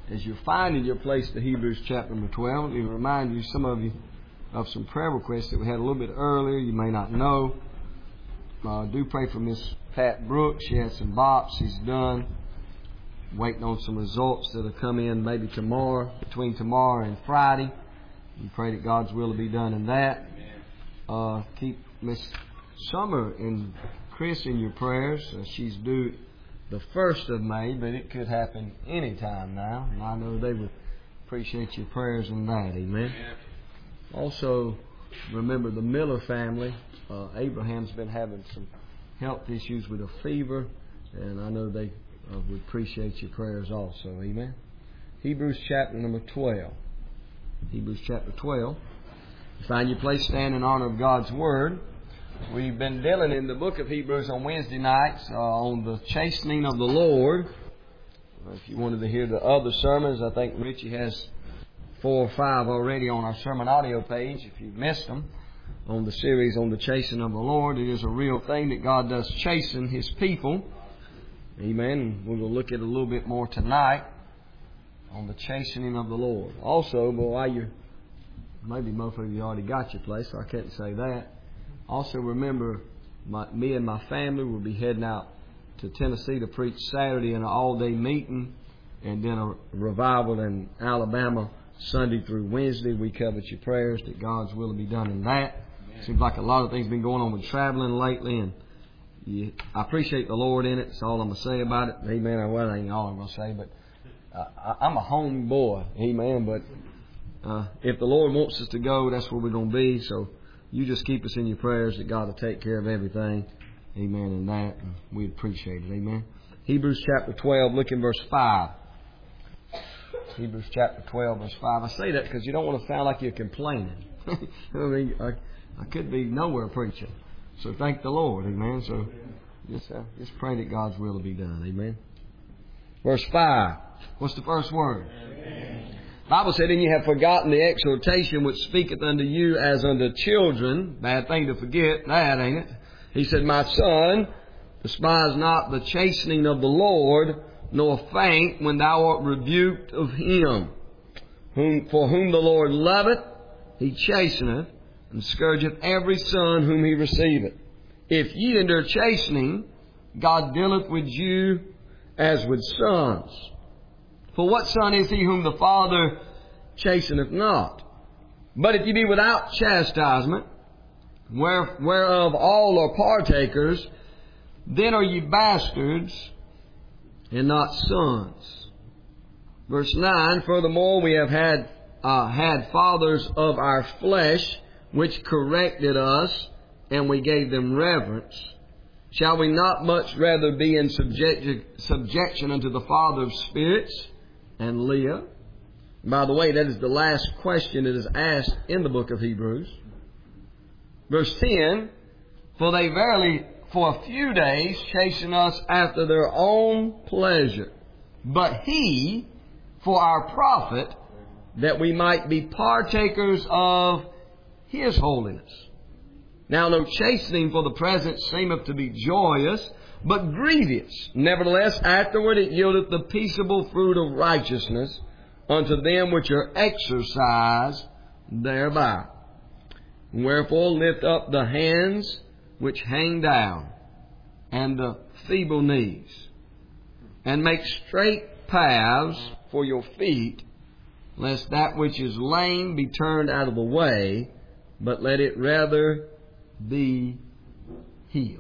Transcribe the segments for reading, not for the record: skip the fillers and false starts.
As you're finding your place to Hebrews chapter number 12, let me remind you, some of you, of some prayer requests that we had a little bit earlier. You may not know. Do pray for Miss Pat Brooks. She had some biopsies done. Waiting on some results that'll come in maybe tomorrow, between tomorrow and Friday. We pray that God's will will be done in that. Keep Miss Summer and Chris in your prayers. She's due the 1st of May, but it could happen any time now. And I know they would appreciate your prayers in that. Amen. Also, remember the Miller family. Abraham's been having some health issues with a fever, and I know they would appreciate your prayers also. Amen. Hebrews chapter number 12. Hebrews chapter 12. Find your place, stand in honor of God's Word. We've been dealing in the book of Hebrews on Wednesday nights on the chastening of the Lord. If you wanted to hear the other sermons, I think Richie has 4 or 5 already on our sermon audio page. If you've missed them, on the series on the chastening of the Lord, it is a real thing that God does chasten His people. Amen. We're going to look at it a little bit more tonight on the chastening of the Lord. Also, while maybe most of you already got your place, so I couldn't say that. Also, remember, me and my family will be heading out to Tennessee to preach Saturday in an all-day meeting, and then a revival in Alabama Sunday through Wednesday. We covet your prayers that God's will will be done in that. Seems like a lot of things have been going on with traveling lately, and I appreciate the Lord in it. That's all I'm going to say about it. Amen. Well, that ain't all I'm going to say, but I'm a home boy. Amen. But if the Lord wants us to go, that's where we're going to be. So you just keep us in your prayers that God will take care of everything. Amen. And that, and we'd appreciate it. Amen. Hebrews chapter 12, look in verse 5. Hebrews chapter 12, verse 5. I say that because you don't want to sound like you're complaining. I mean, I could be nowhere preaching. So thank the Lord. Amen. So just pray that God's will be done. Amen. Verse 5. What's the first word? Amen. The Bible said, "And ye have forgotten the exhortation which speaketh unto you as unto children." Bad thing to forget that, ain't it? He said, "My son, despise not the chastening of the Lord, nor faint when thou art rebuked of Him. For whom the Lord loveth, He chasteneth, and scourgeth every son whom He receiveth. If ye endure chastening, God dealeth with you as with sons. For what son is he whom the Father chasteneth not? But if ye be without chastisement, whereof all are partakers, then are ye bastards and not sons." Verse 9, "Furthermore, we have had fathers of our flesh, which corrected us, and we gave them reverence. Shall we not much rather be in subjection unto the Father of spirits, and live?" By the way, that is the last question that is asked in the book of Hebrews. Verse 10, "For they verily for a few days chasten us after their own pleasure, but He for our profit, that we might be partakers of His holiness. Now no chastening for the present seemeth to be joyous, but grievous. Nevertheless, afterward it yieldeth the peaceable fruit of righteousness unto them which are exercised thereby. Wherefore lift up the hands which hang down, and the feeble knees, and make straight paths for your feet, lest that which is lame be turned out of the way, but let it rather be healed."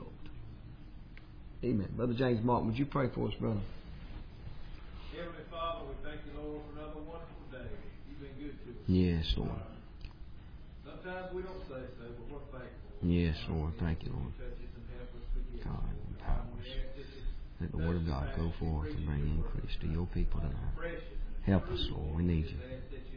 Amen. Brother James Martin, would you pray for us, brother? Heavenly Father, we thank you, Lord, for another wonderful day. You've been good to us. Yes, Lord. Sometimes we don't say so, but we're thankful. Yes, Lord. Thank you, Lord. Touch us and help us forgive. God, empower us. Let the Word of God go forth and bring increase to your people tonight. Help us, Lord. We need you.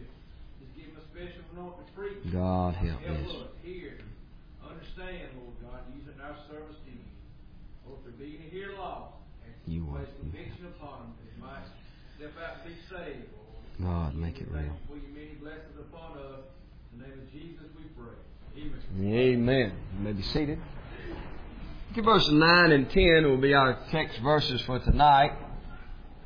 God, help us. Understand, Lord God, using our service to you. Lord, for being here lost, You are. place conviction upon them, that it might step out and be saved, Lord. God, make it real. For your many blessings upon us. In the name of Jesus we pray. Amen. Amen. You may be seated. Look at verses 9 and 10 will be our text verses for tonight.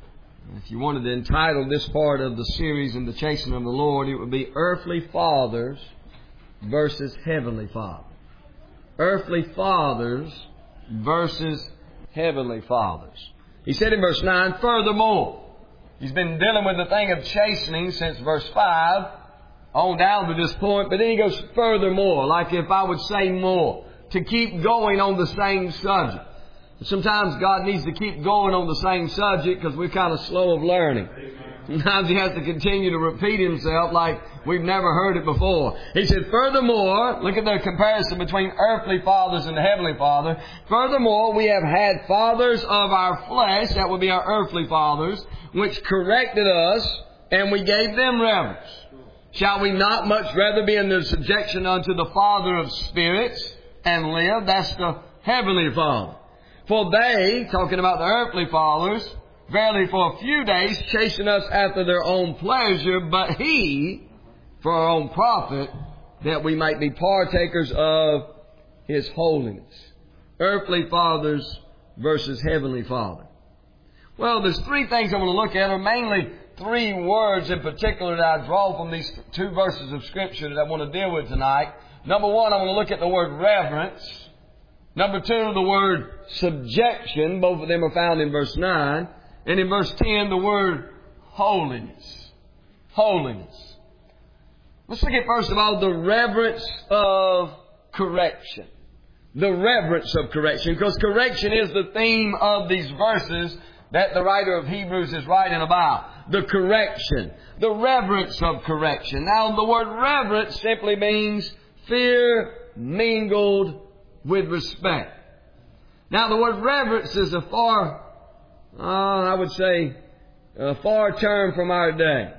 If you wanted to entitle this part of the series in the Chastening of the Lord, it would be Earthly Fathers versus Heavenly Fathers. Earthly Fathers versus Heavenly Fathers. He said in verse 9, furthermore. He's been dealing with the thing of chastening since verse 5 on down to this point, but then he goes furthermore, like if I would say more, to keep going on the same subject. Sometimes God needs to keep going on the same subject because we're kind of slow of learning. Sometimes He has to continue to repeat Himself like we've never heard it before. He said, furthermore, look at the comparison between earthly fathers and the Heavenly Father. Furthermore, we have had fathers of our flesh, that would be our earthly fathers, which corrected us, and we gave them reverence. Shall we not much rather be in the subjection unto the Father of spirits and live? That's the Heavenly Father. For they, talking about the earthly fathers, verily for a few days chasten us after their own pleasure, but He, for our own profit, that we might be partakers of His holiness. Earthly fathers versus Heavenly Father. Well, there's three things I want to look at, or mainly three words in particular that I draw from these two verses of Scripture that I want to deal with tonight. Number one, I want to look at the word reverence. Number two, the word subjection. Both of them are found in verse 9. And in verse 10, the word holiness. Holiness. Let's look at first of all the reverence of correction. The reverence of correction. Because correction is the theme of these verses that the writer of Hebrews is writing about. The correction. The reverence of correction. Now, the word reverence simply means fear mingled with respect. Now, the word reverence is a far term from our day.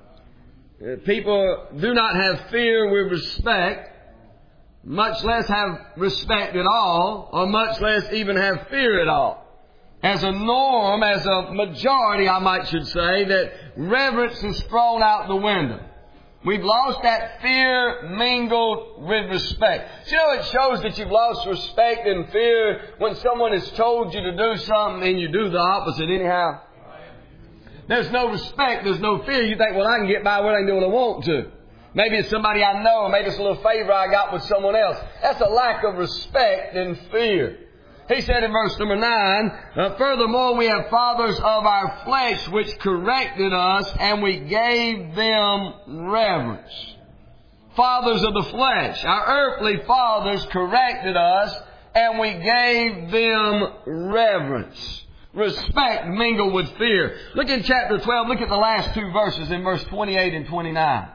People do not have fear with respect, much less have respect at all, or much less even have fear at all. As a norm, as a majority, I should say, that reverence is thrown out the window. We've lost that fear mingled with respect. You know, it shows that you've lost respect and fear when someone has told you to do something and you do the opposite anyhow. There's no respect, there's no fear. You think, well, I can get by with it, I can do what I want to. Maybe it's somebody I know, or maybe it's a little favor I got with someone else. That's a lack of respect and fear. He said in verse number 9, furthermore, we have fathers of our flesh which corrected us, and we gave them reverence. Fathers of the flesh. Our earthly fathers corrected us, and we gave them reverence. Respect mingled with fear. Look in chapter 12. Look at the last two verses in verse 28 and 29.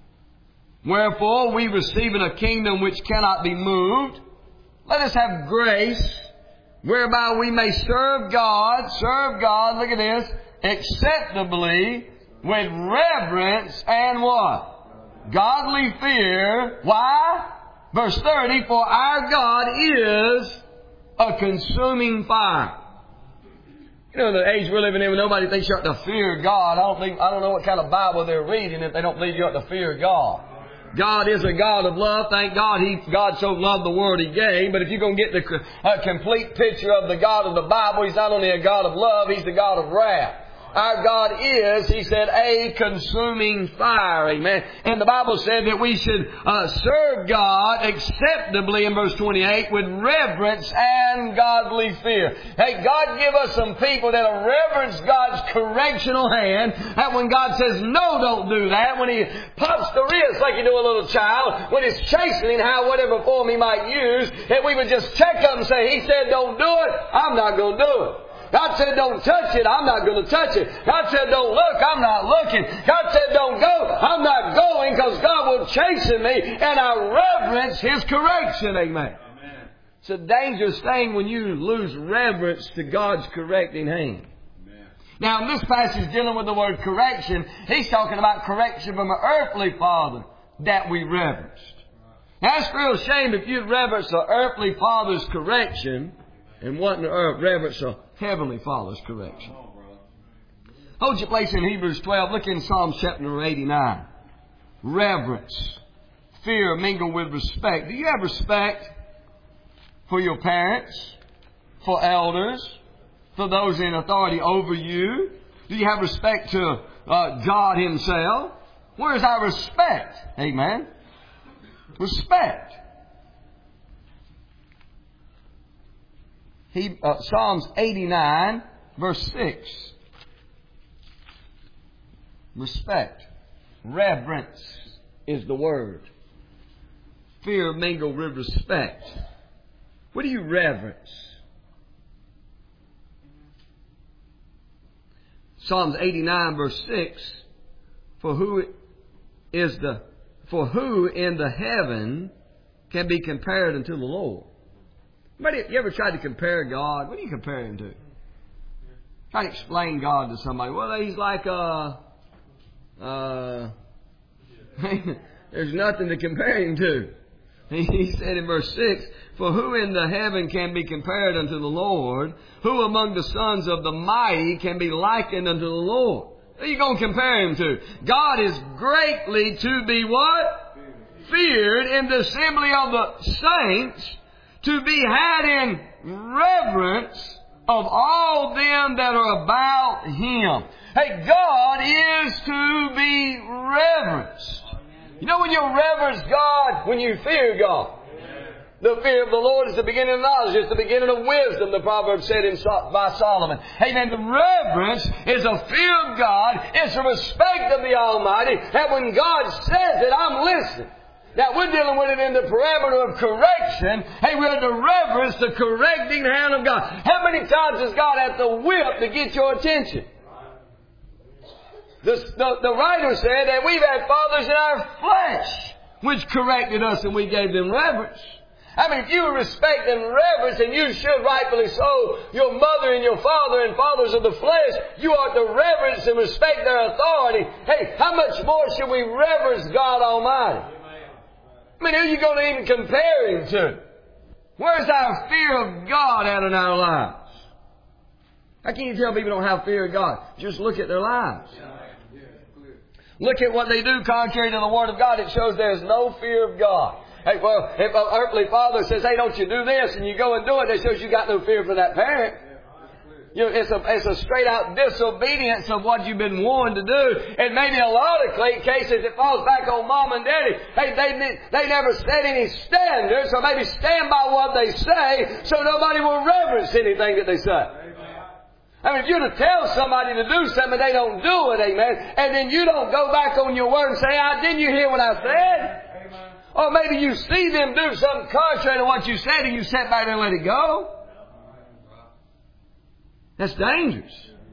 Wherefore, we receiving a kingdom which cannot be moved, let us have grace whereby we may serve God, look at this, acceptably, with reverence and what? Godly fear. Why? Verse 30, for our God is a consuming fire. You know, the age we're living in, when nobody thinks you ought to fear God, I don't know what kind of Bible they're reading if they don't believe you ought to fear God. God is a God of love. Thank God God so loved the world He gave. But if you're going to get the complete picture of the God of the Bible, He's not only a God of love, He's the God of wrath. Our God is, He said, a consuming fire. Amen. And the Bible said that we should serve God acceptably, in verse 28, with reverence and godly fear. Hey, God give us some people that'll reverence God's correctional hand. That when God says, no, don't do that. When He pops the wrist like you do a little child. When He's chastening, whatever form He might use. That we would just check up and say, He said don't do it. I'm not going to do it. God said don't touch it, I'm not going to touch it. God said don't look, I'm not looking. God said don't go, I'm not going, because God will chasten me, and I reverence His correction. Amen. Amen. It's a dangerous thing when you lose reverence to God's correcting hand. Amen. Now in this passage dealing with the word correction, he's talking about correction from an earthly father that we reverenced. Now it's a real shame if you'd reverence an earthly father's correction and wasn't reverence a Heavenly Father's correction. Hold your place in Hebrews 12. Look in Psalm chapter 89. Reverence. Fear mingled with respect. Do you have respect for your parents, for elders, for those in authority over you? Do you have respect to God Himself? Where is our respect? Amen. Respect. Psalms 89, verse 6. Respect. Reverence is the word. Fear mingled with respect. What do you reverence? Psalms 89, verse 6. For who in the heaven can be compared unto the Lord? You ever tried to compare God? What do you compare Him to? Try to explain God to somebody. Well, He's like there's nothing to compare Him to. He said in verse 6, for who in the heaven can be compared unto the Lord? Who among the sons of the mighty can be likened unto the Lord? Who are you going to compare Him to? God is greatly to be what? Feared in the assembly of the saints, to be had in reverence of all them that are about Him. Hey, God is to be reverenced. You know when you reverence God? When you fear God. The fear of the Lord is the beginning of knowledge. It's the beginning of wisdom, the proverb said by Solomon. Amen. The reverence is a fear of God. It's a respect of the Almighty. That when God says it, I'm listening. Now, we're dealing with it in the parameter of correction. Hey, we're to reverence the correcting hand of God. How many times does God have to whip to get your attention? The writer said that we've had fathers in our flesh which corrected us and we gave them reverence. I mean, if you respect and reverence, and you should rightfully so, your mother and your father and fathers of the flesh, you ought to reverence and respect their authority. Hey, how much more should we reverence God Almighty? I mean, who are you going to even compare Him to? Where's our fear of God out in our lives? How can you tell people don't have fear of God? Just look at their lives. Look at what they do contrary to the Word of God. It shows there's no fear of God. Hey, well, if an earthly father says, hey, don't you do this, and you go and do it, that shows you got no fear for that parent. You know, it's a straight out disobedience of what you've been warned to do. And maybe a lot of cases it falls back on mom and daddy. Hey, they never set any standards, so maybe stand by what they say so nobody will reverence anything that they say. I mean, if you're to tell somebody to do something, they don't do it, amen, and then you don't go back on your word and say, didn't you hear what I said? Or maybe you see them do something contrary to what you said and you sit back there and let it go. That's dangerous.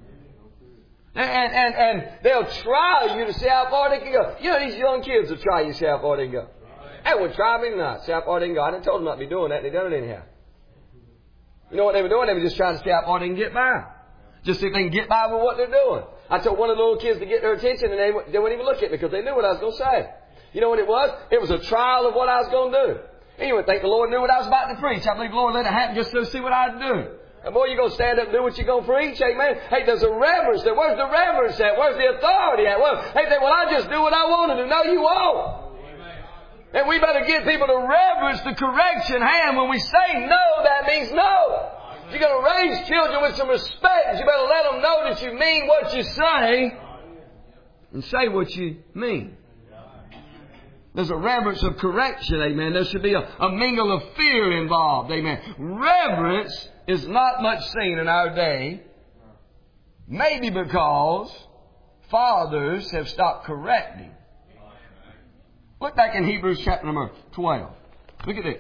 And they'll try you to see how far they can go. You know, these young kids will try you to see how far they can go. Hey, well, try me not. See how far they can go. I didn't told them not to be doing that. They done it anyhow. You know what they were doing? They were just trying to see how far they can get by. Just see if they can get by with what they're doing. I told one of the little kids to get their attention, and they wouldn't even look at me because they knew what I was going to say. You know what it was? It was a trial of what I was going to do. And you would think the Lord knew what I was about to preach. I believe the Lord let it happen just to see what I'd do. And boy, you're going to stand up and do what you're going to preach, amen? Hey, there's a reverence there. Where's the reverence at? Where's the authority at? Well, hey, I just do what I want to do. No, you won't. And we better get people to reverence the correction hand. When we say no, that means no. You're going to raise children with some respect. You better let them know that you mean what you say and say what you mean. There's a reverence of correction, amen. There should be a mingle of fear involved, amen. Reverence is not much seen in our day, maybe because fathers have stopped correcting. Look back in Hebrews chapter number 12. Look at this.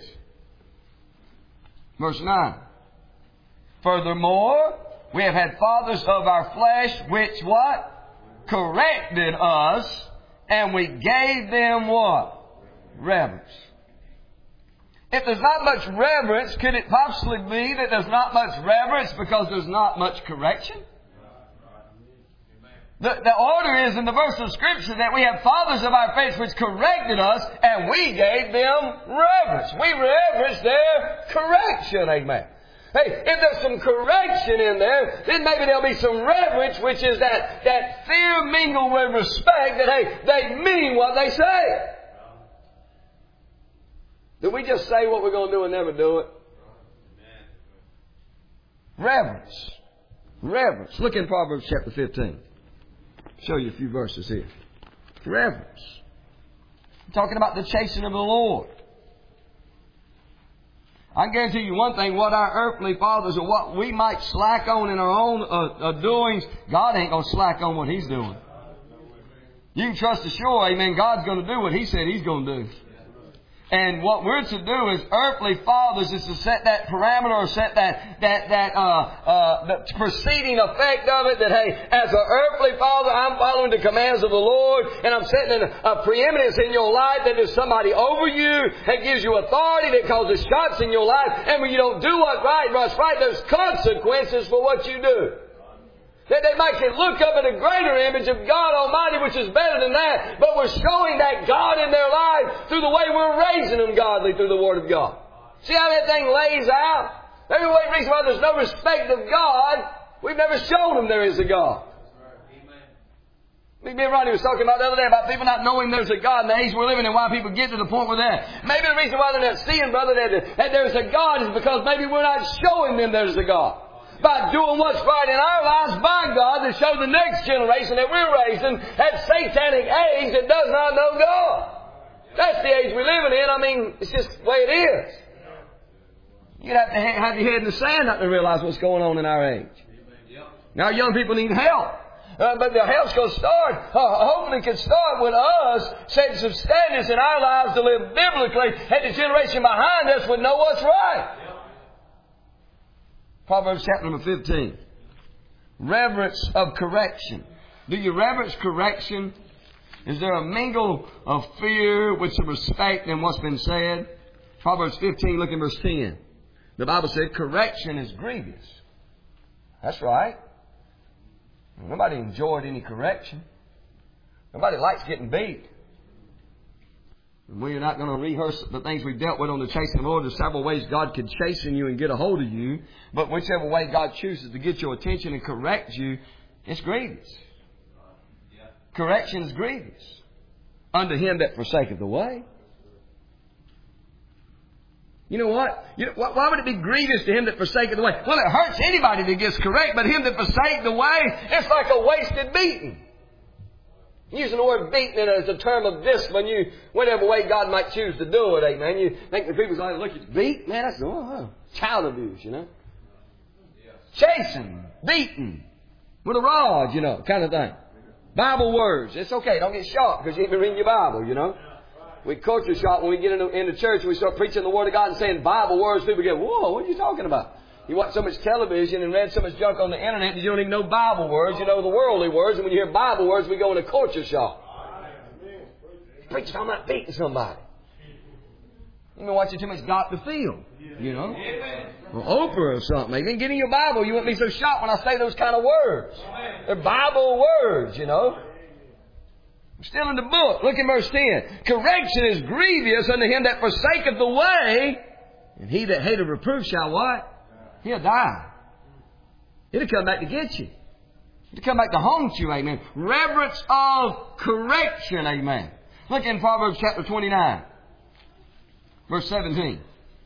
Verse 9. Furthermore, we have had fathers of our flesh which what? Corrected us. And we gave them what? Reverence. If there's not much reverence, could it possibly be that there's not much reverence because there's not much correction? The order is in the verse of Scripture that we have fathers of our faith which corrected us and we gave them reverence. We reverenced their correction, amen. Hey, if there's some correction in there, then maybe there'll be some reverence, which is that fear mingled with respect that, hey, they mean what they say. Do we just say what we're going to do and never do it? Reverence. Reverence. Look in Proverbs chapter 15. Show you a few verses here. Reverence. Talking about the chastening of the Lord. I can guarantee you one thing, what our earthly fathers or what we might slack on in our own doings, God ain't going to slack on what He's doing. You can trust assured, amen, God's going to do what He said He's going to do. And what we're to do as earthly fathers is to set that parameter or set the preceding effect of it that, hey, as an earthly father, I'm following the commands of the Lord and I'm setting a preeminence in your life that there's somebody over you that gives you authority, that causes shots in your life. And when you don't do what's right, there's consequences for what you do. That they might can look up at a greater image of God Almighty, which is better than that. But we're showing that God in their life through the way we're raising them godly through the Word of God. See how that thing lays out? Every reason why there's no respect of God, we've never shown them there is a God. Me and Ronnie was talking about the other day about people not knowing there's a God in the age we're living in, why people get to the point where they're. Maybe the reason why they're not seeing, brother, that there's a God is because maybe we're not showing them there's a God. By doing what's right in our lives by God to show the next generation that we're raising that satanic age that does not know God. That's the age we're living in. I mean, it's just the way it is. You'd have to have your head in the sand not to realize what's going on in our age. Now, young people need help. But the help's going to start, hopefully can start with us setting some standards in our lives to live biblically, and the generation behind us would know what's right. Proverbs chapter number 15. Reverence of correction. Do you reverence correction? Is there a mingle of fear with some respect in what's been said? Proverbs 15, look at verse 10. The Bible said correction is grievous. That's right. Nobody enjoyed any correction. Nobody likes getting beat. We're not going to rehearse the things we've dealt with on the chastening of the Lord. There's several ways God can chasten you and get a hold of you. But whichever way God chooses to get your attention and correct you, it's grievous. Correction is grievous unto him that forsaketh the way. You know what? Why would it be grievous to him that forsaketh the way? Well, it hurts anybody that gets correct, but him that forsaketh the way, it's like a wasted beating. Using the word beating as a term of discipline, whatever way God might choose to do it, amen. You think the people's like, look, it's beat? Man, that's child abuse, you know. Chasing, beating, with a rod, you know, kind of thing. Bible words. It's okay. Don't get shocked because you ain't been reading your Bible, you know. We culture shock when we get into church and we start preaching the Word of God and saying Bible words. People get, whoa, what are you talking about? You watch so much television and read so much junk on the internet that you don't even know Bible words. You know the worldly words. And when you hear Bible words, we go into culture shock. Preaching talking about beating somebody. You've been watching too much Dr. Phil, you know. Or Oprah or something. Maybe get in your Bible. You wouldn't be so shocked when I say those kind of words. They're Bible words, you know. I'm still in the book. Look at verse 10. Correction is grievous unto him that forsaketh the way, and he that hateth reproof shall what? He'll die. It'll come back to get you. It'll come back to haunt you, amen. Reverence of correction, amen. Look in Proverbs chapter 29, verse 17.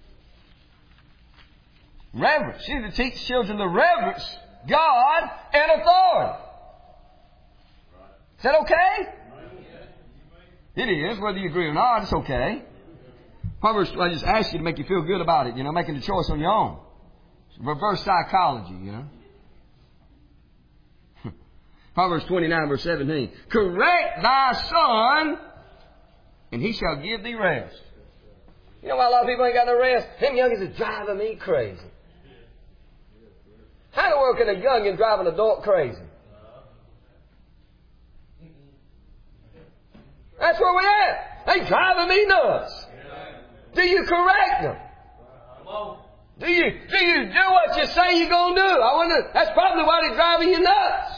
Reverence. You need to teach children to reverence God and authority. Is that okay? It is, whether you agree or not, it's okay. Proverbs, I just ask you to make you feel good about it, you know, making the choice on your own. Reverse psychology, you know. Proverbs 29, verse 17. Correct thy son, and he shall give thee rest. You know why a lot of people ain't got no rest? Them youngins are driving me crazy. How in the world can a youngin drive an adult crazy? That's where we're at. They driving me nuts. Do you correct them? Do you do what you say you're going to do? I wonder, that's probably why they're driving you nuts.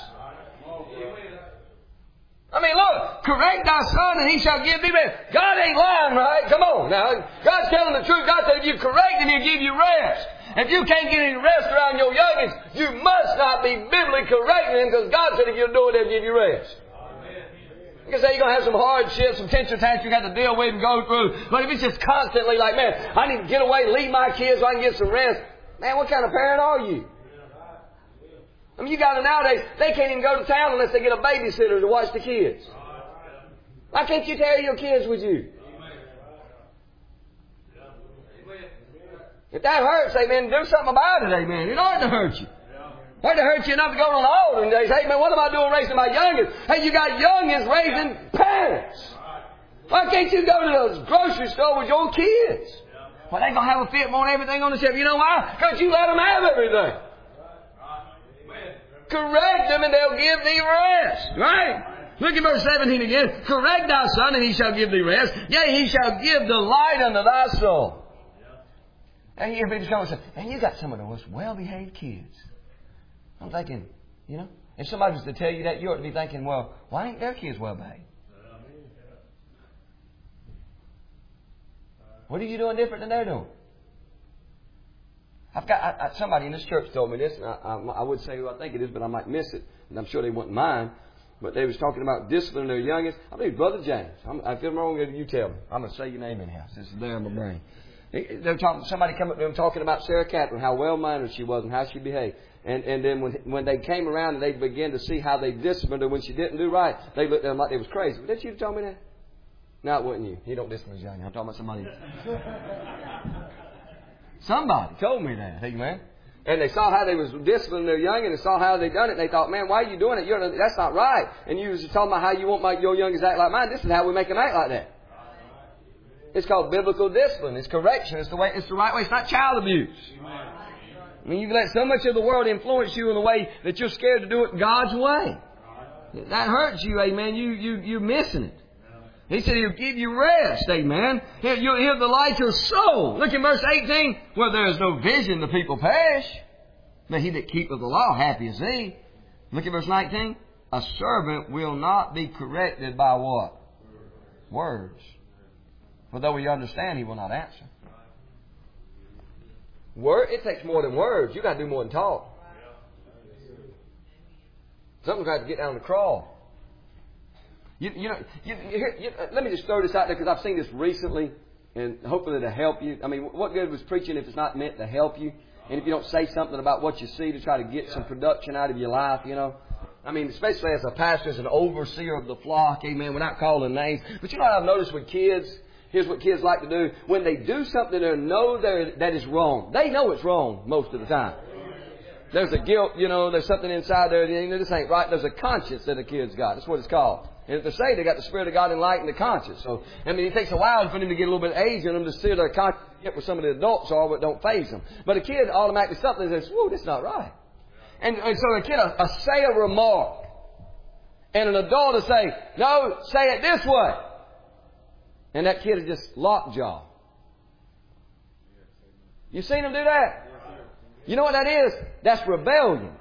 I mean, look, correct thy son and he shall give thee rest. God ain't lying, right? Come on now. God's telling the truth. God said if you correct him, he'll give you rest. If you can't get any rest around your youngins, you must not be biblically correcting them because God said if you'll do it, he'll give you rest. You can say you're going to have some hardships, some tension attacks you got to deal with and go through. But if it's just constantly like, man, I need to get away and leave my kids so I can get some rest. Man, what kind of parent are you? I I mean, you got them nowadays, they can't even go to town unless they get a babysitter to watch the kids. Why can't you carry your kids with you? If that hurts, amen, do something about it, amen. It ought to hurt you. It ought to hurt you enough to go on the older days. Hey, man, what am I doing raising my youngest? Hey, you got youngest raising parents. Why can't you go to the grocery store with your kids? Well, they going to have a fit on everything on the shelf. You know why? Because you let them have everything. Correct them and they'll give thee rest. Right? Look at verse 17 again. Correct thy son and he shall give thee rest. Yea, he shall give delight unto thy soul. And everybody comes and says, man, you got some of the most well-behaved kids. I'm thinking, you know, if somebody was to tell you that, you ought to be thinking, well, why ain't their kids well-behaved? What are you doing different than they're doing? I've got somebody in this church told me this, and I would say who I think it is, but I might miss it, and I'm sure they wouldn't mind. But they was talking about disciplining their youngest. I believe Brother James. If I'm wrong, you tell me. I'm going to say your name anyhow. This is there in my brain. They're talking. Somebody come up to them talking about Sarah Catherine, how well-mannered she was and how she behaved. And then when they came around and they began to see how they disciplined her when she didn't do right, they looked at them like they was crazy. Didn't you tell me that? No, it wasn't you. You don't discipline his young. I'm talking about somebody else. Somebody told me that. Amen. And they saw how they was disciplining their young, and they saw how they done it. And they thought, man, why are you doing it? That's not right. And you was talking about how you want your youngest to act like mine. This is how we make them act like that. It's called biblical discipline. It's correction. It's the right way. It's not child abuse. I mean, you let so much of the world influence you in a way that you're scared to do it God's way. That hurts you, amen. You're missing it. He said He'll give you rest, amen. He'll delight your soul. Look at verse 18. Where there is no vision, the people perish. But he that keepeth the law, happy is he. Look at verse 19. A servant will not be corrected by what? Words. For though we understand, he will not answer. It takes more than words. You got to do more than talk. Something's got to get down the crawl. Let me just throw this out there because I've seen this recently, and hopefully it'll help you. I mean, what good was preaching if it's not meant to help you? And if you don't say something about what you see to try to get some production out of your life, you know. I mean, especially as a pastor, as an overseer of the flock, amen, without calling names. But you know what I've noticed with kids? Here's what kids like to do. When they do something they know that is wrong, they know it's wrong most of the time. There's a guilt, you know, there's something inside there. This ain't right. There's a conscience that a kid's got. That's what it's called. And if they say they got the Spirit of God enlightened the conscience. So, I mean, it takes a while for them to get a little bit of age in them to see their conscience get where some of the adults are, but don't faze them. But a kid automatically something says, whoa, that's not right. And so a kid will say a remark. And an adult will say, no, say it this way. And that kid is just lockjaw. You seen him do that? You know what that is? That's rebellion.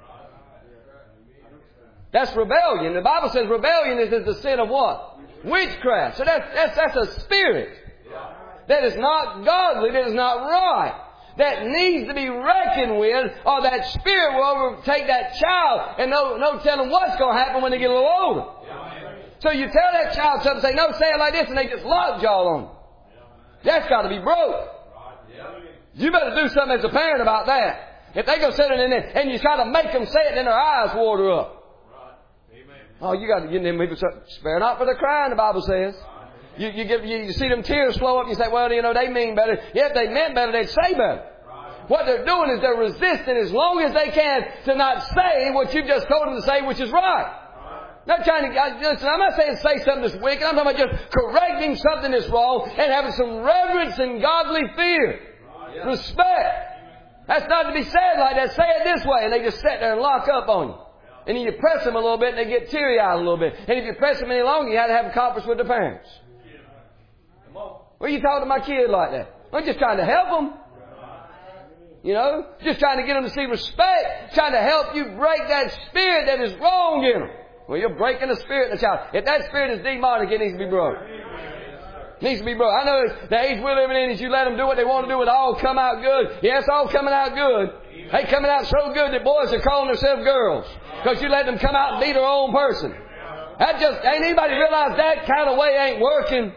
That's rebellion. The Bible says rebellion is the sin of what? Witchcraft. So that's a spirit. That is not godly. That is not right. That needs to be reckoned with, or that spirit will overtake that child and no telling what's going to happen when they get a little older. So you tell that child something, say, no, say it like this, and they just lockjaw on it. That's got to be broke. You better do something as a parent about that. If they go sit in there and you try to make them say it, then their eyes water up. Oh, you got to get them people. Spare not for the crying, the Bible says. You see them tears flow up and you say, well, you know, they mean better. Yeah, if they meant better, they'd say better. What they're doing is they're resisting as long as they can to not say what you've just told them to say, which is right. Not trying to, listen, I'm not saying say something that's wicked. I'm talking about just correcting something that's wrong and having some reverence and godly fear. Respect. That's not to be said like that. Say it this way. And they just sit there and lock up on you. And then you press them a little bit and they get teary-eyed a little bit. And if you press them any longer, you have to have a conference with the parents. Well, you talking to my kid like that? I'm just trying to help them. You know? Just trying to get them to see respect. Trying to help you break that spirit that is wrong in them. Well, you're breaking the spirit in the child. If that spirit is demonic, it needs to be broke. It needs to be broke. I know the age we're living in is you let them do what they want to do, it all come out good. Yes, all coming out good. They coming out so good that boys are calling themselves girls. Because you let them come out and be their own person. That just, ain't anybody realize that kind of way ain't working?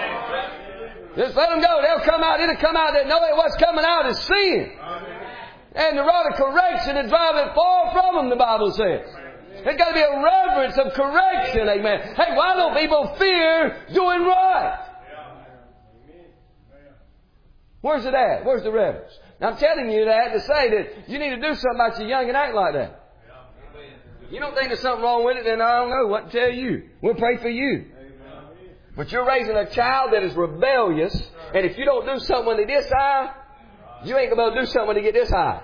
Just let them go. They'll come out. It'll come out that no, what's coming out is sin. And the rod of correction and drive it far from them, the Bible says. There's got to be a reverence of correction, amen. Hey, why don't people fear doing right? Where's it at? Where's the reverence? Now, I'm telling you that to say that you need to do something about your young and act like that. You don't think there's something wrong with it, then I don't know what to tell you. We'll pray for you. But you're raising a child that is rebellious, and if you don't do something when they this high, you ain't going to be able to do something when they get this high.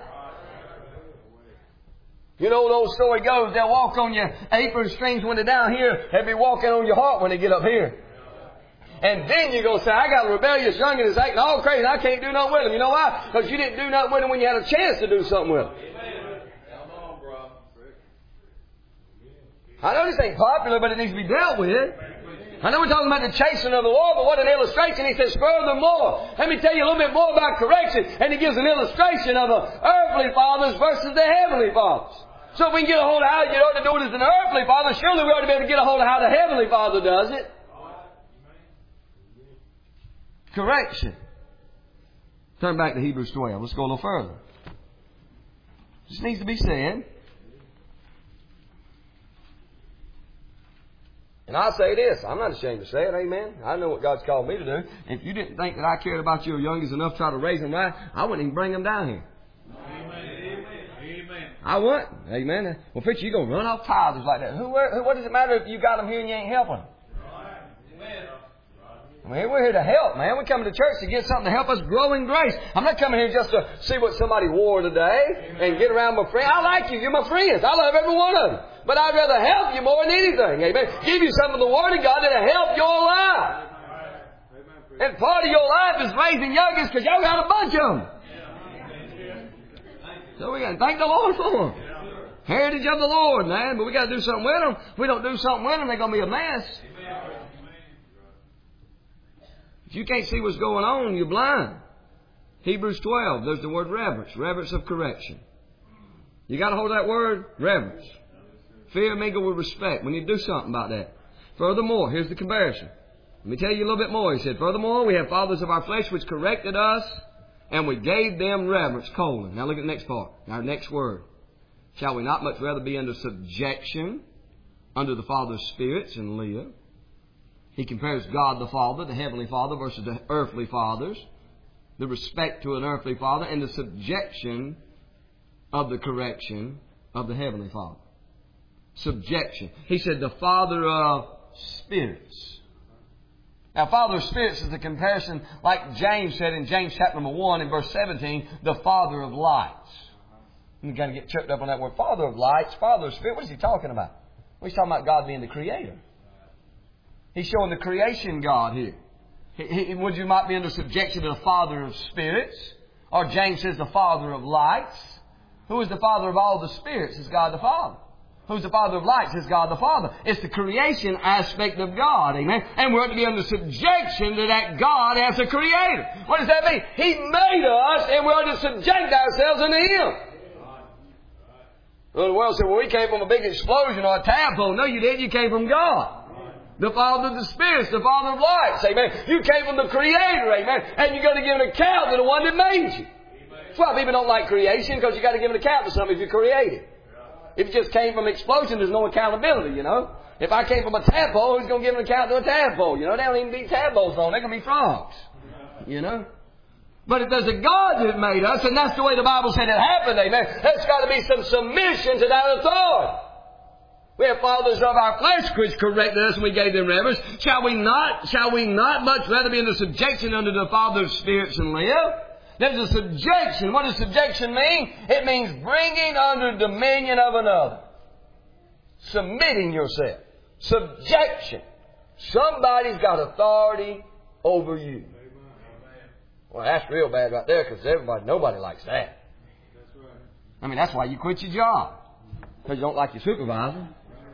You know the old story goes, they'll walk on your apron strings when they're down here. They'll be walking on your heart when they get up here. And then you're going to say, I got a rebellious youngin' that's acting all crazy. I can't do nothing with him. You know why? Because you didn't do nothing with him when you had a chance to do something with him. I know this ain't popular, but it needs to be dealt with. I know we're talking about the chastening of the Lord, but what an illustration. He says, furthermore, let me tell you a little bit more about correction. And he gives an illustration of the earthly fathers versus the heavenly fathers. So if we can get a hold of how you ought to do it as an earthly father, surely we ought to be able to get a hold of how the heavenly Father does it. Correction. Turn back to Hebrews 12. Let's go a little further. This needs to be said. And I'll say this. I'm not ashamed to say it. Amen. I know what God's called me to do. If you didn't think that I cared about your youngest enough to try to raise them right, I wouldn't even bring them down here. I wouldn't. Amen. Well, preacher, you're going to run off tithers like that. What does it matter if you got them here and you ain't helping them? I mean, we're here to help, man. We come to church to get something to help us grow in grace. I'm not coming here just to see what somebody wore today and get around my friend. I like you. You're my friends. I love every one of them. But I'd rather help you more than anything. Amen. Give you some of the Word of God that'll help your life. And part of your life is raising youngins because y'all got a bunch of them. So we got to thank the Lord for them. Heritage of the Lord, man. But we got to do something with them. If we don't do something with them, they're going to be a mess. If you can't see what's going on, you're blind. Hebrews 12, there's the word reverence. Reverence of correction. You got to hold that word? Reverence. Fear mingled with respect. We need to do something about that. Furthermore, here's the comparison. Let me tell you a little bit more. He said, furthermore, we have fathers of our flesh which corrected us, and we gave them reverence. : Now look at the next part. Our next word. Shall we not much rather be under subjection under the Father's spirits and live? He compares God the Father, the Heavenly Father, versus the earthly fathers. The respect to an earthly father and the subjection of the correction of the Heavenly Father. Subjection. He said the Father of spirits. Now, Father of spirits is a comparison, like James said in James chapter number 1 and verse 17, the Father of lights. You got to get tripped up on that word. Father of lights, Father of spirit. What is he talking about? Well, he's talking about God being the Creator. He's showing the creation God here. Would you might be under subjection to the Father of spirits? Or James says the Father of lights. Who is the Father of all the spirits? Is God the Father. Who's the Father of lights? Is God the Father. It's the creation aspect of God. Amen. And we're to be under subjection to that God as a Creator. What does that mean? He made us and we're to subject ourselves unto Him. Well, the world said, well, we came from a big explosion or a tadpole. No, you didn't. You came from God. The Father of the spirits, the Father of lights. Amen. You came from the Creator. Amen. And you're going to give an account to the one that made you. That's why people don't like creation, because you got to give an account to something if you created. If you just came from explosion, there's no accountability, you know. If I came from a tadpole, who's going to give an account to a tadpole? You know, they don't even be tadpoles on. They're going to be frogs. You know. But if there's a God that made us, and that's the way the Bible said it happened, amen, there's got to be some submission to that authority. We have fathers of our flesh which corrected us and we gave them reverence. Shall we not much rather be in the subjection under the Father of spirits and live? There's a subjection. What does subjection mean? It means bringing under dominion of another. Submitting yourself. Subjection. Somebody's got authority over you. Well, that's real bad right there, because nobody likes that. I mean, that's why you quit your job. Because you don't like your supervisor.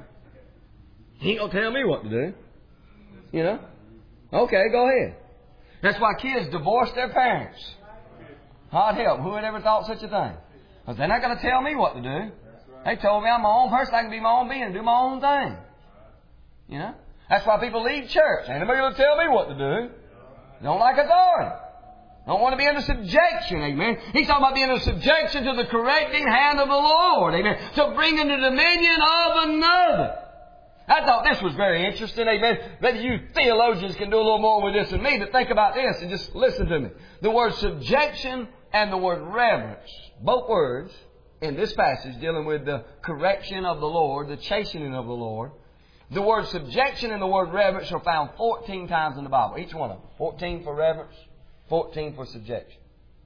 He ain't going to tell me what to do. You know? Okay, go ahead. That's why kids divorce their parents. God help. Who had ever thought such a thing? Because they're not going to tell me what to do. They told me I'm my own person. I can be my own being and do my own thing. You know? That's why people leave church. Ain't nobody going to tell me what to do. They don't like authority. Don't want to be under subjection, amen. He's talking about being under subjection to the correcting hand of the Lord, amen. To bring into dominion of another. I thought this was very interesting, amen. Maybe you theologians can do a little more with this than me, but think about this and just listen to me. The word subjection and the word reverence, both words in this passage dealing with the correction of the Lord, the chastening of the Lord. The word subjection and the word reverence are found 14 times in the Bible, each one of them. 14 for reverence, 14 for subjection.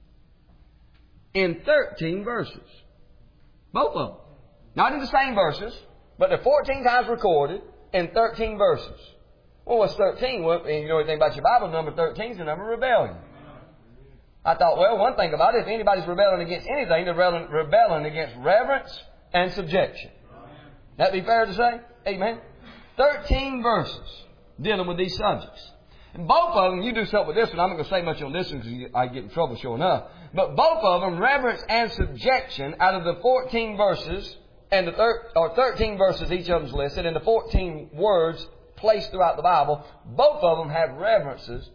In 13 verses. Both of them. Not in the same verses, but they're 14 times recorded in 13 verses. Well, what's 13? Well, and you know anything about your Bible, number 13 is the number of rebellion. I thought, well, one thing about it, if anybody's rebelling against anything, they're rebelling against reverence and subjection. That be fair to say? Amen. 13 verses dealing with these subjects. And both of them, you do something with this one. I'm not going to say much on this one because I get in trouble sure enough. But both of them, reverence and subjection, out of the 14 verses, and the 13 verses each of them's listed, and the 14 words placed throughout the Bible, both of them have references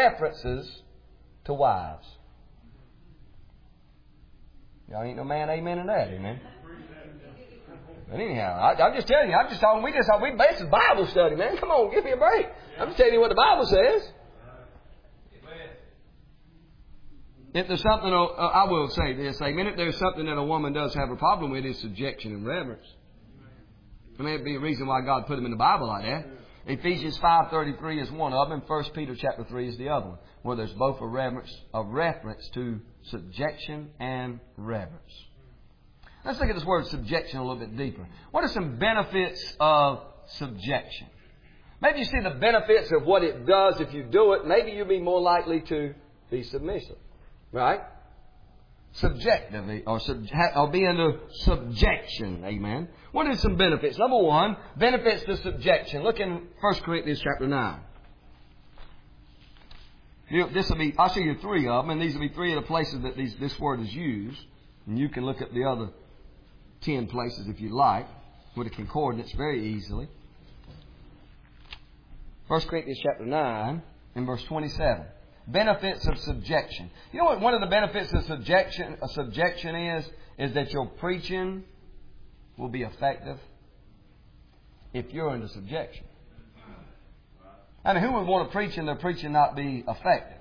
to wives. Y'all ain't no man amen in that, amen. But anyhow, I'm just telling you, I'm just talking, this is Bible study, man. Come on, give me a break. I'm just telling you what the Bible says. If there's something, I will say this, amen. If there's something that a woman does have a problem with, is subjection and reverence. I mean, it'd be a reason why God put them in the Bible like that. Ephesians 5:33 is one of them, and 1 Peter chapter 3 is the other one, where there's both a reference to subjection and reverence. Let's look at this word subjection a little bit deeper. What are some benefits of subjection? Maybe you see the benefits of what it does if you do it. Maybe you'll be more likely to be submissive. Right? Subjectively, or be under subjection. Amen. What are some benefits? Number one, benefits to subjection. Look in 1 Corinthians chapter 9. I'll show you three of them, and these will be three of the places that this word is used. And you can look at the other 10 places if you like, with the concordance very easily. 1 Corinthians chapter 9 and verse 27. Benefits of subjection. You know what one of the benefits of subjection is that your preaching will be effective if you're under subjection. I mean, who would want to preach and their preaching not be effective?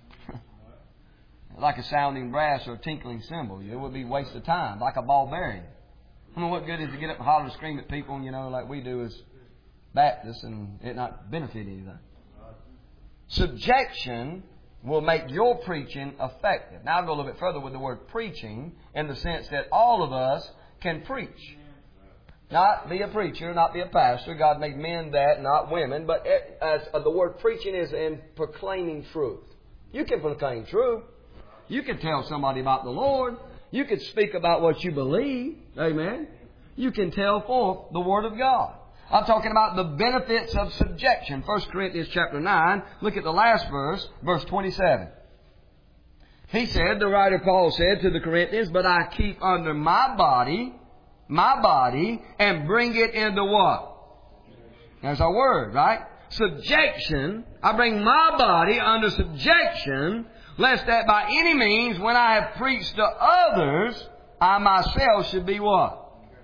Like a sounding brass or a tinkling cymbal. It would be a waste of time, like a ball bearing. I mean, what good is to get up and holler and scream at people, like we do as Baptists, and it not benefit anything? Subjection will make your preaching effective. Now I'll go a little bit further with the word preaching, in the sense that all of us can preach. Not be a preacher, not be a pastor. God made men that, not women. But as the word preaching is in proclaiming truth. You can proclaim truth. You can tell somebody about the Lord. You can speak about what you believe. Amen. You can tell forth the Word of God. I'm talking about the benefits of subjection. 1 Corinthians chapter 9. Look at the last verse, verse 27. He said, the writer Paul said to the Corinthians, but I keep under my body, and bring it into what? That's our word, right? Subjection. I bring my body under subjection, lest that by any means, when I have preached to others, I myself should be what?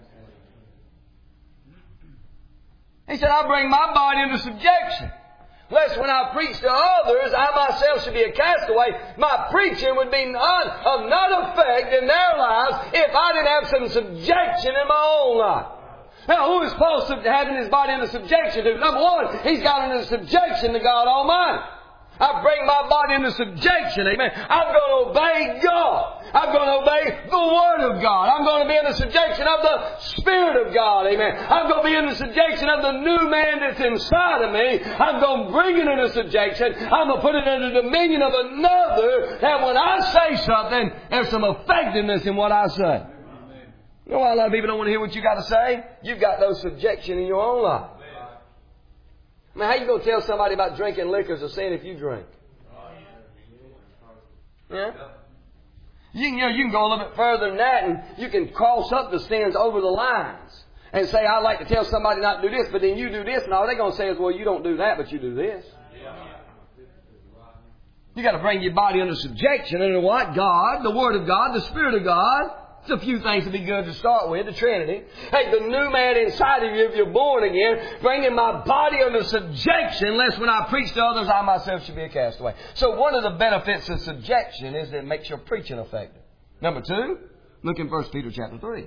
He said, I bring my body into subjection, lest when I preach to others, I myself should be a castaway. My preaching would be of none effect in their lives if I didn't have some subjection in my own life. Now, who is Paul having his body into subjection to? Number one, he's got into subjection to God Almighty. I bring my body into subjection, amen. I'm going to obey God. I'm going to obey the Word of God. I'm going to be in the subjection of the Spirit of God, amen. I'm going to be in the subjection of the new man that's inside of me. I'm going to bring it into subjection. I'm going to put it under the dominion of another, that when I say something, there's some effectiveness in what I say. You know why a lot of people don't want to hear what you got to say? You've got no subjection in your own life. I mean, how you going to tell somebody about drinking liquor is a sin if you drink? Yeah? You can go a little bit further than that, and you can cross up the sins over the lines and say, I'd like to tell somebody not to do this, but then you do this, and all they're going to say is, well, you don't do that, but you do this. You got to bring your body under subjection under what? God, the Word of God, the Spirit of God. It's a few things to be good to start with, the Trinity. Hey, the new man inside of you, if you're born again, bringing my body under subjection, lest when I preach to others, I myself should be a castaway. So one of the benefits of subjection is that it makes your preaching effective. Number 2, look in 1 Peter chapter 3.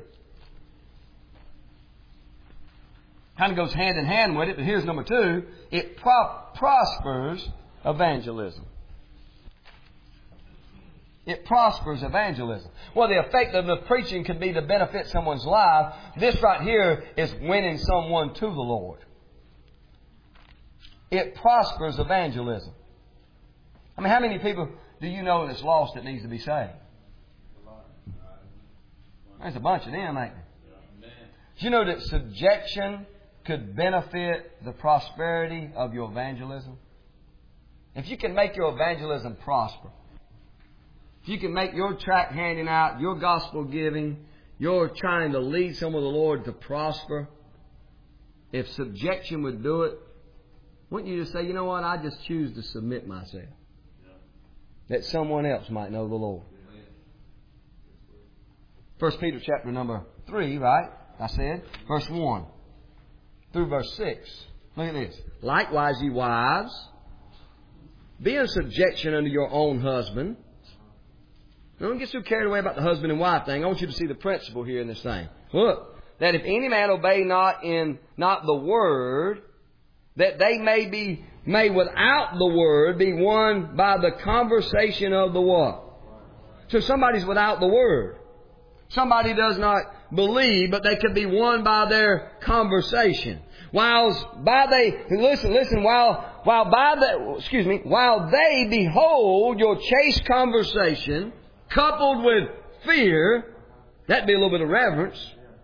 Kind of goes hand in hand with it, but here's number 2. It prospers evangelism. It prospers evangelism. Well, the effect of the preaching could be to benefit someone's life. This right here is winning someone to the Lord. It prospers evangelism. I mean, how many people do you know that's lost that needs to be saved? There's a bunch of them, ain't there? Do you know that subjection could benefit the prosperity of your evangelism? If you can make your evangelism prosper, if you can make your tract handing out, your gospel giving, your trying to lead someone to the Lord to prosper, if subjection would do it, wouldn't you just say, you know what, I just choose to submit myself, that someone else might know the Lord? 1 Peter chapter number 3, right? I said, verse 1 through verse 6. Look at this. Likewise, ye wives, be in subjection unto your own husband. Don't get so carried away about the husband and wife thing. I want you to see the principle here in this thing. Look, that if any man obey not the word, that they may without the word be won by the conversation of the what? So somebody's without the word. Somebody does not believe, but they can be won by their conversation. While they behold your chaste conversation, coupled with fear, that'd be a little bit of reverence,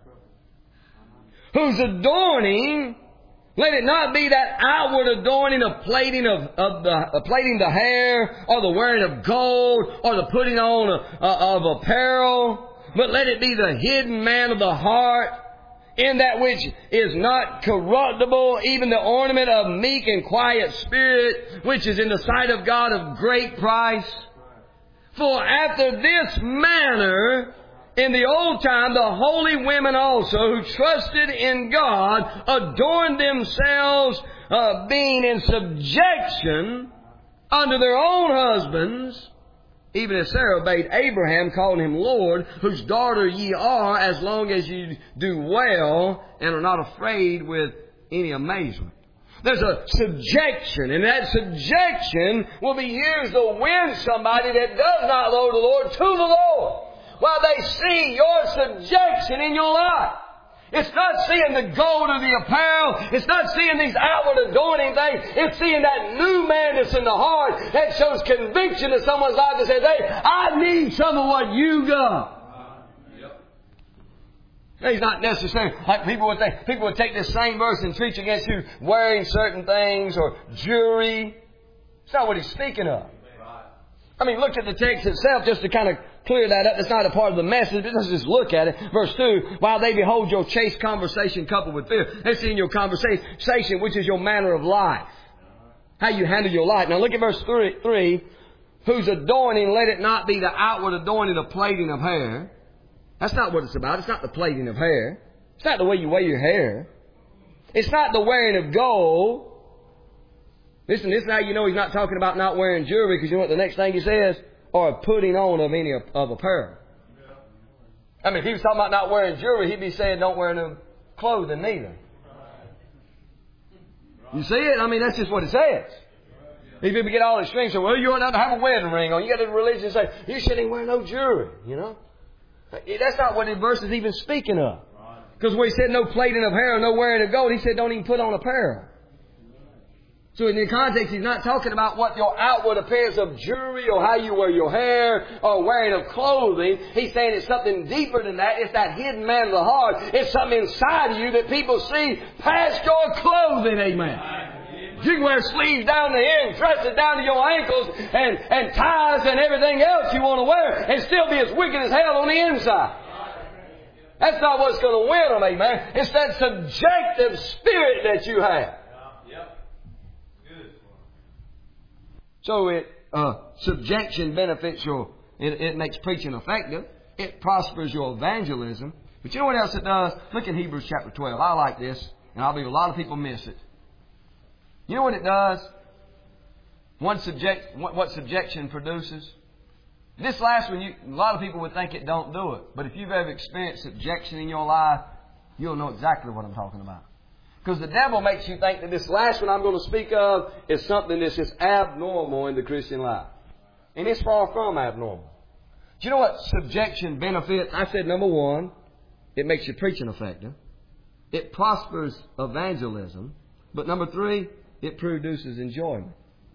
whose adorning, let it not be that outward adorning of plating plating the hair, or the wearing of gold, or the putting on of apparel, but let it be the hidden man of the heart, in that which is not corruptible, even the ornament of meek and quiet spirit, which is in the sight of God of great price. For after this manner, in the old time, the holy women also, who trusted in God, adorned themselves, being in subjection unto their own husbands, even as Sarah obeyed Abraham, calling him Lord, whose daughter ye are, as long as you do well, and are not afraid with any amazement. There's a subjection, and that subjection will be used to win somebody that does not know the Lord to the Lord, while they see your subjection in your life. It's not seeing the gold of the apparel. It's not seeing these outward adorning things. It's seeing that new man that's in the heart that shows conviction to someone's life that says, hey, I need some of what you got. He's not necessarily like people would think. People would take this same verse and preach against you wearing certain things or jewelry. It's not what he's speaking of. I mean, look at the text itself just to kind of clear that up. It's not a part of the message, but let's just look at it. Verse 2, while they behold your chaste conversation coupled with fear. They're seeing your conversation, which is your manner of life. How you handle your life. Now look at verse 3. Whose adorning, let it not be the outward adorning of plaiting of hair. That's not what it's about. It's not the plaiting of hair. It's not the way you wear your hair. It's not the wearing of gold. Listen, this is how you know he's not talking about not wearing jewelry, because you know what the next thing he says? Or putting on of any of apparel. I mean, if he was talking about not wearing jewelry, he'd be saying don't wear no clothing neither. You see it? I mean, that's just what it says. If people get all extreme, say, well, you ought not to have a wedding ring on. You got a religion say, you shouldn't wear no jewelry, you know. That's not what the verse is even speaking of. Because where he said no plaiting of hair or no wearing of gold, he said don't even put on apparel. So in the context, he's not talking about what your outward appearance of jewelry or how you wear your hair or wearing of clothing. He's saying it's something deeper than that. It's that hidden man of the heart. It's something inside of you that people see past your clothing. Amen. You can wear sleeves down the end, dresses down to your ankles, and ties and everything else you want to wear, and still be as wicked as hell on the inside. That's not what's going to win them, amen. It's that subjective spirit that you have. So it subjection benefits it makes preaching effective. It prospers your evangelism. But you know what else it does? Look in Hebrews chapter 12. I like this, and I believe a lot of people miss it. You know what it does? What subjection produces? This last one, a lot of people would think it don't do it. But if you've ever experienced subjection in your life, you'll know exactly what I'm talking about. Because the devil makes you think that this last one I'm going to speak of is something that's just abnormal in the Christian life. And it's far from abnormal. Do you know what subjection benefits? I said number one, it makes your preaching effective. It prospers evangelism. But number three, it produces enjoyment.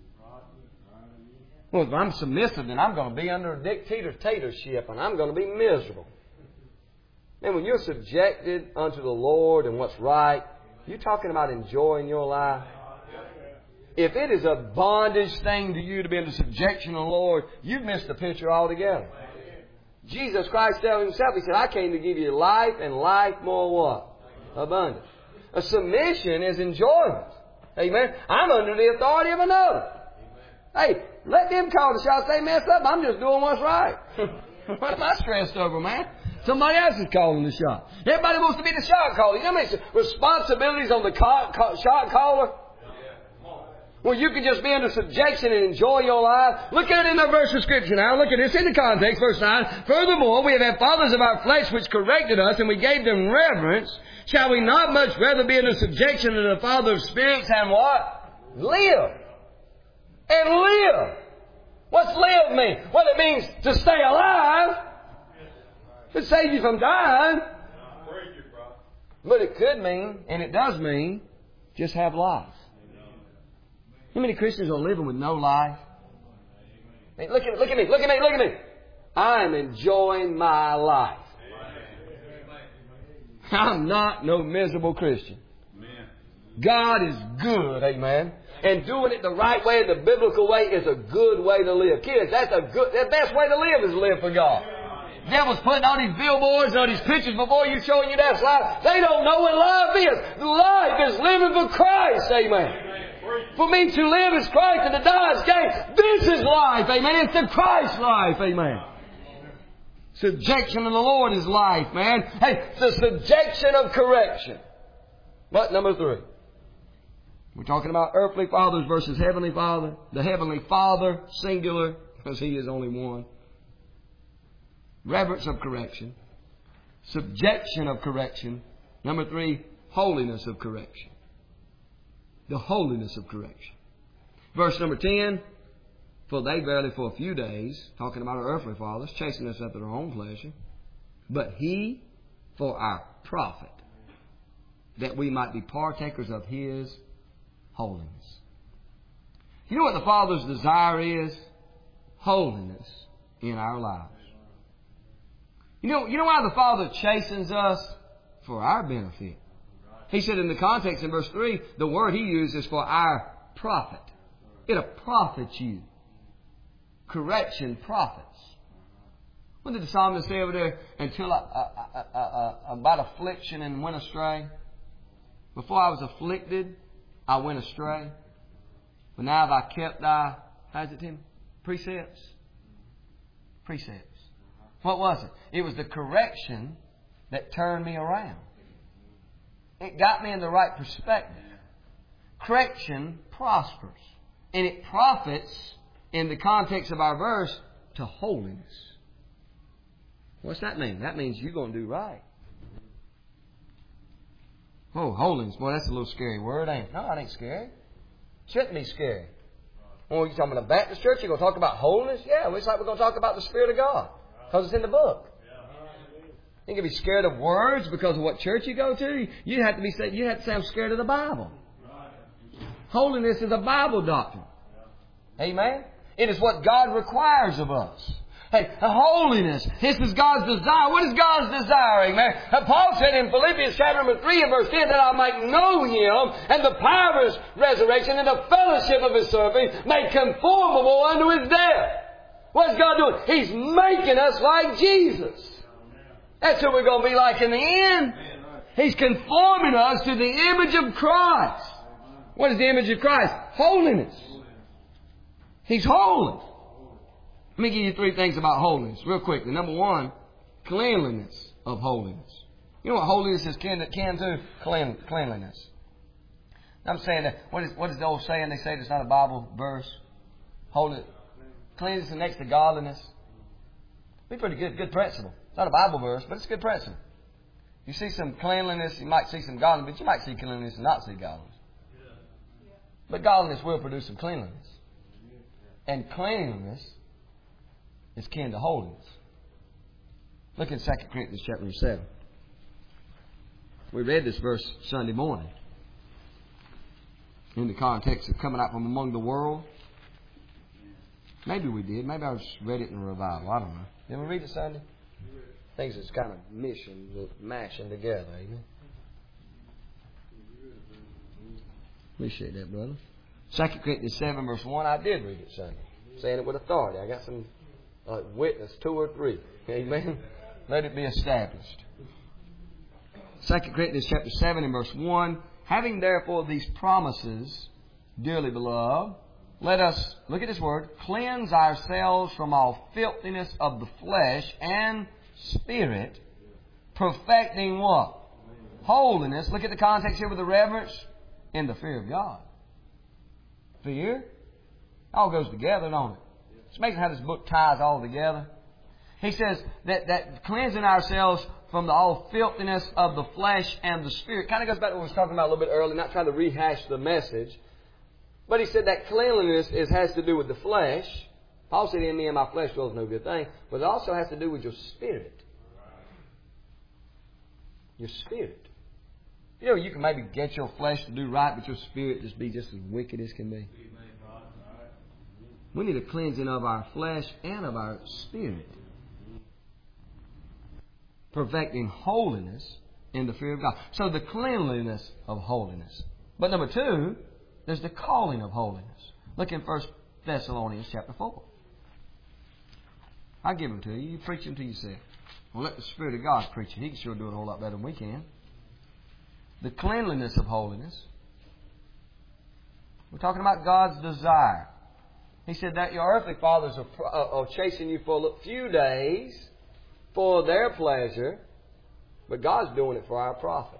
Well, if I'm submissive, then I'm going to be under a dictatorship and I'm going to be miserable. And when you're subjected unto the Lord and what's right, you're talking about enjoying your life. If it is a bondage thing to you to be under subjection to the Lord, you've missed the picture altogether. Jesus Christ telling Himself, He said, I came to give you life and life more what? Abundant. A submission is enjoyment. Amen. I'm under the authority of another. Hey, let them call the shots. They mess up. I'm just doing what's right. What am I stressed over, man? Somebody else is calling the shot. Everybody wants to be the shot caller. You know how many responsibilities on the shot caller? Well, you can just be under subjection and enjoy your life. Look at it in the verse of Scripture now. Look at this in the context. Verse 9. Furthermore, we have had fathers of our flesh which corrected us, and we gave them reverence. Shall we not much rather be under subjection to the Father of spirits and what? Live. And live. What's live mean? Well, it means to stay alive. It saves you from dying. But it could mean, and it does mean, just have life. How many Christians are living with no life? Hey, look at me. I'm enjoying my life. I'm not no miserable Christian. God is good, amen. And doing it the right way, the biblical way, is a good way to live. Kids, the best way to live is to live for God. The devil's putting all these billboards and all these pictures before you, showing you that's life. They don't know what life is. Life is living for Christ, amen. For me to live is Christ and to die is gain. This is life, amen. It's the Christ life, amen. Subjection to the Lord is life, man. Hey, it's the subjection of correction. What? Number 3. We're talking about earthly fathers versus heavenly Father. The heavenly Father, singular, because He is only one. Reverence of correction. Subjection of correction. Number 3, holiness of correction. The holiness of correction. Verse number 10. For they verily for a few days, talking about our earthly fathers, chasing us after their own pleasure, but He for our profit, that we might be partakers of His holiness. You know what the Father's desire is? Holiness in our lives. You know why the Father chastens us? For our benefit. He said in the context in verse 3, the word He used is for our profit. It'll profit you. Correction profits. What did the psalmist say over there? Until about affliction and went astray. Before I was afflicted, I went astray. But now have I kept thy, how's it, Tim? Precepts. What was it? It was the correction that turned me around. It got me in the right perspective. Correction prospers. And it profits, in the context of our verse, to holiness. What's that mean? That means you're going to do right. Oh, holiness. Boy, that's a little scary word, ain't it? No, it ain't scary. Shouldn't be scary. Oh, you're talking about a Baptist church? You're going to talk about holiness? Yeah, it's like we're going to talk about the Spirit of God. Because it's in the book. You can be scared of words because of what church you go to. You have to sound scared of the Bible. Holiness is a Bible doctrine. Amen? It is what God requires of us. Hey, holiness. This is God's desire. What is God's desire? Amen. Paul said in Philippians chapter number 3 and verse 10 that I might know Him and the power of His resurrection and the fellowship of His suffering, made conformable unto His death. What's God doing? He's making us like Jesus. That's who we're going to be like in the end. He's conforming us to the image of Christ. What is the image of Christ? Holiness. He's holy. Let me give you 3 things about holiness real quickly. Number 1, cleanliness of holiness. You know what holiness is can to? Cleanliness. I'm saying that, what is the old saying they say that's not a Bible verse? Holiness. Cleanliness is next to godliness. Be pretty good principle. It's not a Bible verse, but it's a good principle. You see some cleanliness, you might see some godliness, but you might see cleanliness and not see godliness. But godliness will produce some cleanliness. And cleanliness is kin to holiness. Look in 2 Corinthians chapter 7. We read this verse Sunday morning in the context of coming out from among the world. Maybe we did. Maybe I just read it in a revival. I don't know. Did we read it Sunday? Things that's kind of mashing together, amen. Appreciate that, brother. 2 Corinthians 7 verse 1, I did read it Sunday. Saying it with authority. I got some witness, 2 or 3. Amen. Let it be established. 2 Corinthians chapter 7 and verse 1. Having therefore these promises, dearly beloved, let us, look at this word, cleanse ourselves from all filthiness of the flesh and spirit, perfecting what? Holiness. Look at the context here with the reverence in the fear of God. Fear all goes together, don't it? It's amazing how this book ties all together. He says that cleansing ourselves from the all filthiness of the flesh and the spirit kind of goes back to what we was talking about a little bit earlier, not trying to rehash the message. But he said that cleanliness has to do with the flesh. Paul said, in me and my flesh dwells no good thing. But it also has to do with your spirit. Your spirit. You know, you can maybe get your flesh to do right, but your spirit just be just as wicked as can be. We need a cleansing of our flesh and of our spirit. Perfecting holiness in the fear of God. So the cleanliness of holiness. But number 2, there's the calling of holiness. Look in 1 Thessalonians chapter 4. I give them to you. You preach them to yourself. Well, let the Spirit of God preach it. He can sure do it a whole lot better than we can. The cleanliness of holiness. We're talking about God's desire. He said that your earthly fathers are chasing you for a few days for their pleasure, but God's doing it for our profit.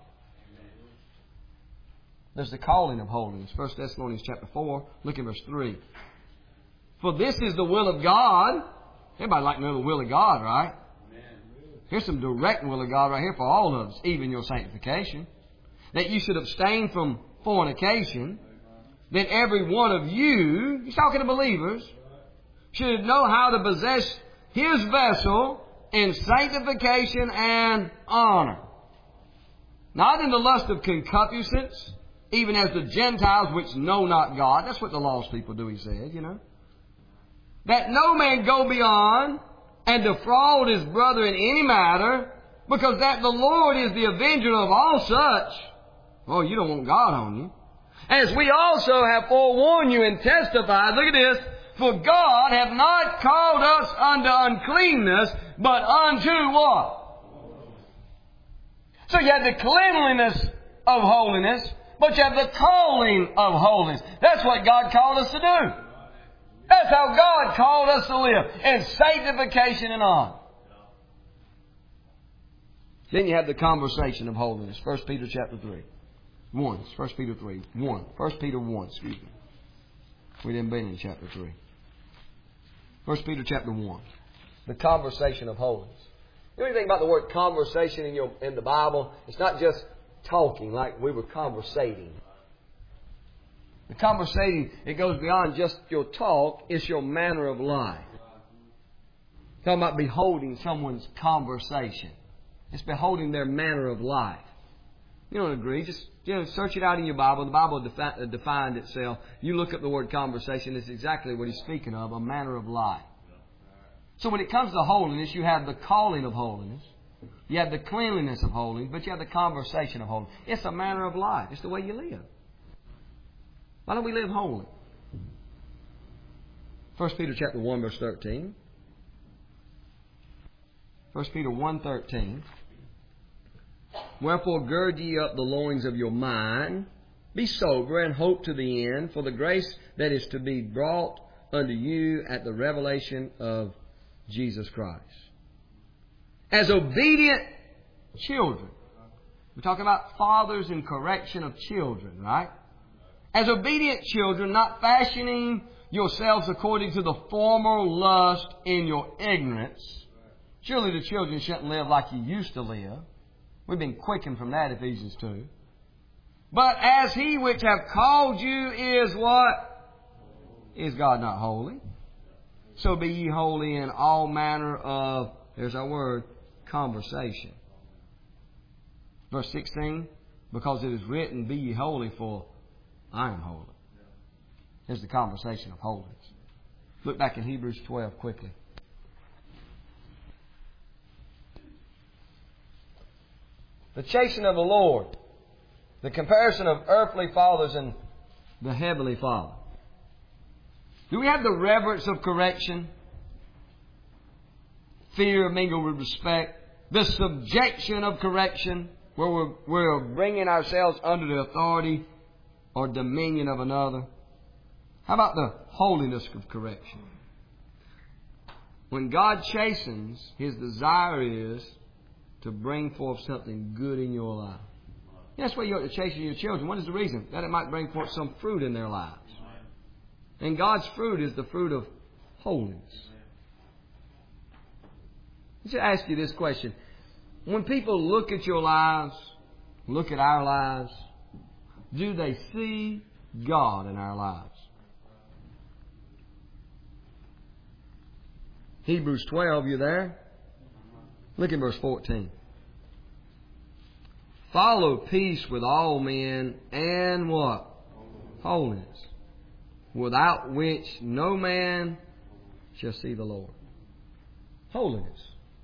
There's the calling of holiness. 1 Thessalonians chapter 4, look at verse 3. For this is the will of God. Everybody like to know the will of God, right? Here's some direct will of God right here for all of us, even your sanctification. That you should abstain from fornication. That every one of you, he's talking to believers, should know how to possess his vessel in sanctification and honor. Not in the lust of concupiscence, even as the Gentiles which know not God. That's what the lost people do, he said, you know. That no man go beyond and defraud his brother in any matter, because that the Lord is the avenger of all such. Oh, you don't want God on you. As we also have forewarned you and testified, look at this, for God hath not called us unto uncleanness, but unto what? So you have the cleanliness of holiness, but you have the calling of holiness. That's what God called us to do. That's how God called us to live, in sanctification and honor. Then you have the conversation of holiness. 1 Peter chapter 3. 1. 1 Peter 3. 1. 1 Peter 1, excuse me. We didn't be in chapter 3. 1 Peter chapter 1. The conversation of holiness. You know anything about the word conversation in the Bible? It's not just talking like we were conversating. The conversating, it goes beyond just your talk. It's your manner of life. Talking about beholding someone's conversation. It's beholding their manner of life. You don't agree. Just search it out in your Bible. The Bible defined itself. You look up the word conversation. It's exactly what he's speaking of, a manner of life. So when it comes to holiness, you have the calling of holiness. You have the cleanliness of holiness, but you have the conversation of holiness. It's a manner of life. It's the way you live. Why don't we live holy? 1 Peter chapter 1, verse 13. 1 Peter 1:13. Wherefore gird ye up the loins of your mind, be sober, and hope to the end for the grace that is to be brought unto you at the revelation of Jesus Christ. As obedient children. We're talking about fathers and correction of children, right? As obedient children, not fashioning yourselves according to the former lust in your ignorance. Surely the children shouldn't live like you used to live. We've been quickened from that, Ephesians 2. But as He which hath called you is what? Is God not holy? So be ye holy in all manner of, there's our word, conversation. Verse 16, because it is written, be ye holy, for I am holy. Here's the conversation of holiness. Look back in Hebrews 12 quickly. The chastening of the Lord. The comparison of earthly fathers and the heavenly Father. Do we have the reverence of correction? Fear mingled with respect. The subjection of correction, where we're bringing ourselves under the authority or dominion of another. How about the holiness of correction? When God chastens, His desire is to bring forth something good in your life. That's why you ought to chasten your children. What is the reason? That it might bring forth some fruit in their lives. And God's fruit is the fruit of holiness. Let me ask you this question. When people look at your lives, look at our lives, do they see God in our lives? Hebrews 12, you there? Look at verse 14. Follow peace with all men and what? Holiness. Without which no man shall see the Lord. Holiness.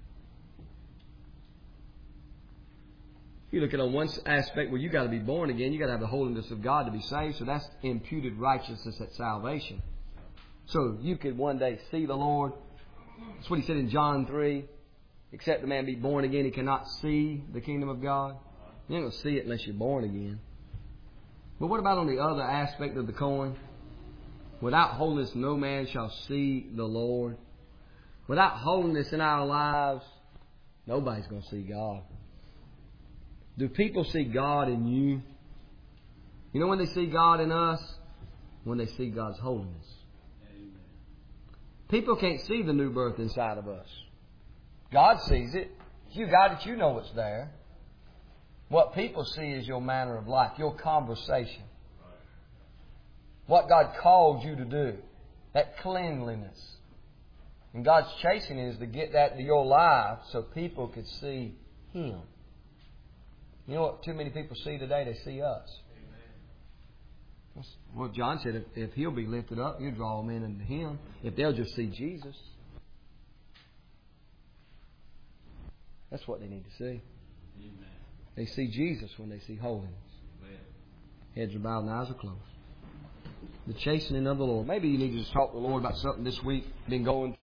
You look at on one aspect where you got to be born again, you got to have the holiness of God to be saved. So that's imputed righteousness at salvation. So you could one day see the Lord. That's what He said in John 3. Except the man be born again, he cannot see the kingdom of God. You ain't going to see it unless you're born again. But what about on the other aspect of the coin? Without holiness, no man shall see the Lord. Without holiness in our lives, nobody's going to see God. Do people see God in you? You know when they see God in us? When they see God's holiness. People can't see the new birth inside of us. God sees it. If you got it, you know it's there. What people see is your manner of life, your conversation. What God called you to do. That cleanliness. And God's chastening is to get that to your life so people could see Him. You know what too many people see today? They see us. Amen. Well, John said if He'll be lifted up, He'll draw them in into Him. If they'll just see Jesus. That's what they need to see. Amen. They see Jesus when they see holiness. Amen. Heads are bowed and eyes are closed. The chastening of the Lord. Maybe you need to just talk to the Lord about something this week. Been going